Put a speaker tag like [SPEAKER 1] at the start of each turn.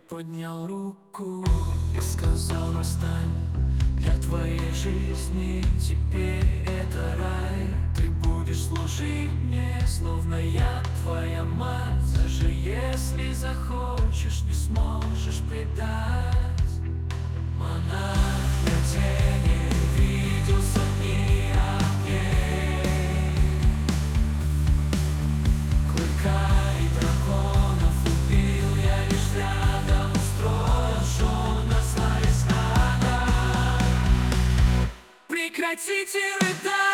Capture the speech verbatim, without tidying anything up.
[SPEAKER 1] поднял руку и сказал: восстань. Для твоей жизни теперь это рай. Ты будешь служить мне, словно я твоя мать. Даже если захочешь, не сможешь предать. Монарх на тени видел сотни огней, клыка и драконов убил я лишь рядом устроил шоу на славе стада. Прекратите рыдать.